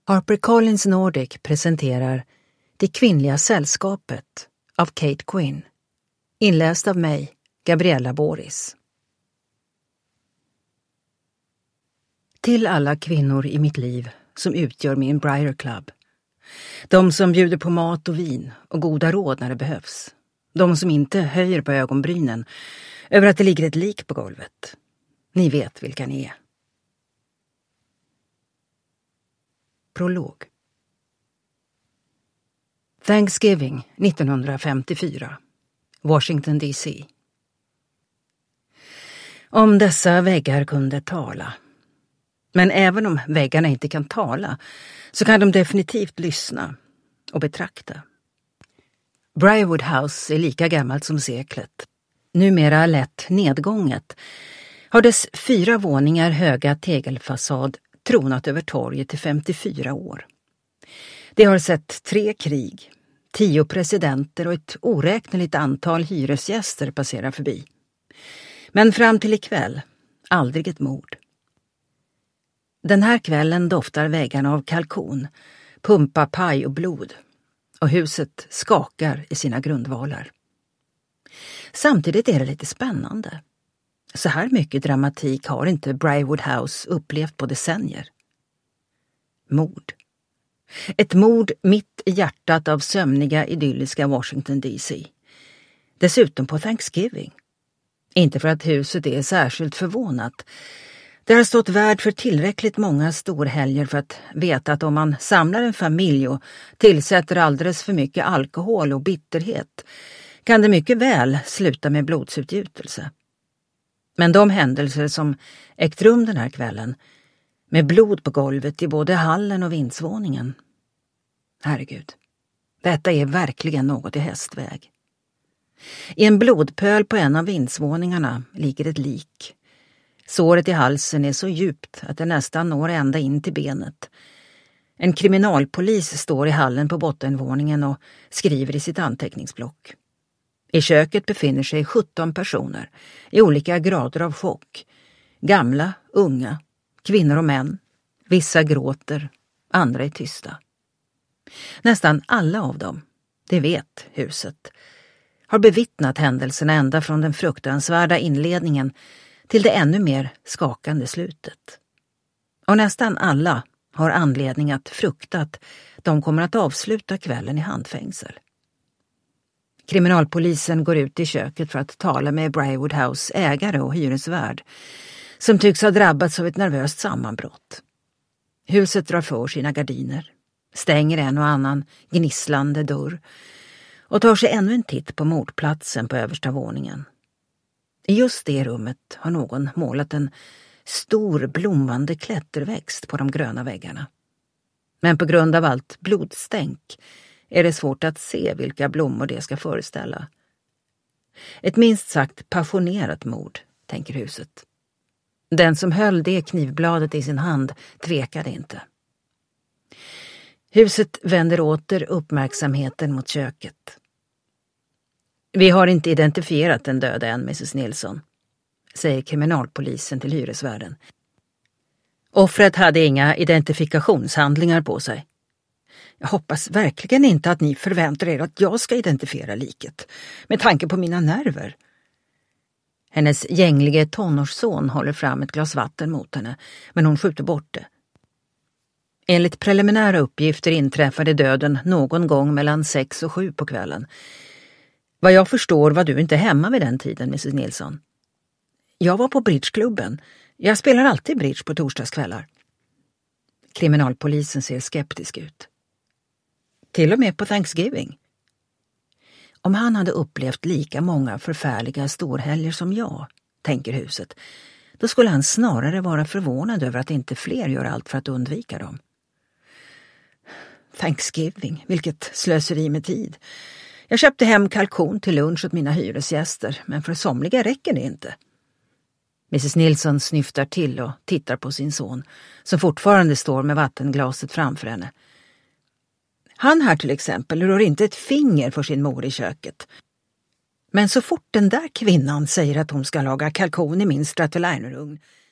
HarperCollins Nordic presenterar Det kvinnliga sällskapet av Kate Quinn. Inläst av mig, Gabriella Boris. Till alla kvinnor i mitt liv som utgör min Briar Club. De som bjuder på mat och vin och goda råd när det behövs. De som inte höjer på ögonbrynen över att det ligger ett lik på golvet. Ni vet vilka ni är. Prolog. Thanksgiving 1954. Washington DC. Om dessa väggar kunde tala. Men även om väggarna inte kan tala så kan de definitivt lyssna och betrakta. Briarwood House är lika gammalt som seklet. Numera lätt nedgånget har dess 4 våningar höga tegelfasad tronat över torget i 54 år. Det har sett 3 krig, 10 presidenter och ett oräkneligt antal hyresgäster passera förbi. Men fram till ikväll, aldrig ett mord. Den här kvällen doftar väggarna av kalkon, pumpapaj och blod, och huset skakar i sina grundvalar. Samtidigt är det lite spännande. Så här mycket dramatik har inte Briarwood House upplevt på decennier. Mord. Ett mord mitt i hjärtat av sömniga, idylliska Washington DC. Dessutom på Thanksgiving. Inte för att huset är särskilt förvånat. Det har stått värd för tillräckligt många storhelger för att veta att om man samlar en familj och tillsätter alldeles för mycket alkohol och bitterhet kan det mycket väl sluta med blodsutgjutelse. Men de händelser som ägt rum den här kvällen, med blod på golvet i både hallen och vindsvåningen. Herregud, detta är verkligen något i hästväg. I en blodpöl på en av vindsvåningarna ligger ett lik. Såret i halsen är så djupt att det nästan når ända in till benet. En kriminalpolis står i hallen på bottenvåningen och skriver i sitt anteckningsblock. I köket befinner sig 17 personer i olika grader av chock. Gamla, unga, kvinnor och män. Vissa gråter, andra är tysta. Nästan alla av dem, det vet huset, har bevittnat händelserna ända från den fruktansvärda inledningen till det ännu mer skakande slutet. Och nästan alla har anledning att frukta att de kommer att avsluta kvällen i handfängsel. Kriminalpolisen går ut i köket för att tala med Briarwood House ägare och hyresvärd som tycks ha drabbats av ett nervöst sammanbrott. Huset drar för sina gardiner, stänger en och annan gnisslande dörr och tar sig ännu en titt på mordplatsen på översta våningen. I just det rummet har någon målat en stor blommande klätterväxt på de gröna väggarna. Men på grund av allt blodstänk är det svårt att se vilka blommor det ska föreställa. Ett minst sagt passionerat mord, tänker huset. Den som höll det knivbladet i sin hand tvekade inte. Huset vänder åter uppmärksamheten mot köket. Vi har inte identifierat den döda än, Mrs. Nilsson, säger kriminalpolisen till hyresvärden. Offret hade inga identifikationshandlingar på sig. Jag hoppas verkligen inte att ni förväntar er att jag ska identifiera liket, med tanke på mina nerver. Hennes gänglige tonårsson håller fram ett glas vatten mot henne, men hon skjuter bort det. Enligt preliminära uppgifter inträffade döden någon gång mellan 6 och 7 på kvällen. Vad jag förstår var du inte hemma vid den tiden, Mrs. Nilsson. Jag var på bridgeklubben. Jag spelar alltid bridge på torsdagskvällar. Kriminalpolisen ser skeptisk ut. Till och med på Thanksgiving. Om han hade upplevt lika många förfärliga storhelger som jag, tänker huset, då skulle han snarare vara förvånad över att inte fler gör allt för att undvika dem. Thanksgiving, vilket slöseri med tid. Jag köpte hem kalkon till lunch åt mina hyresgäster, men för somliga räcker det inte. Mrs. Nilsson snyftar till och tittar på sin son, som fortfarande står med vattenglaset framför henne. Han här till exempel rör inte ett finger för sin mor i köket. Men så fort den där kvinnan säger att hon ska laga kalkon i min Stratoliner-ugn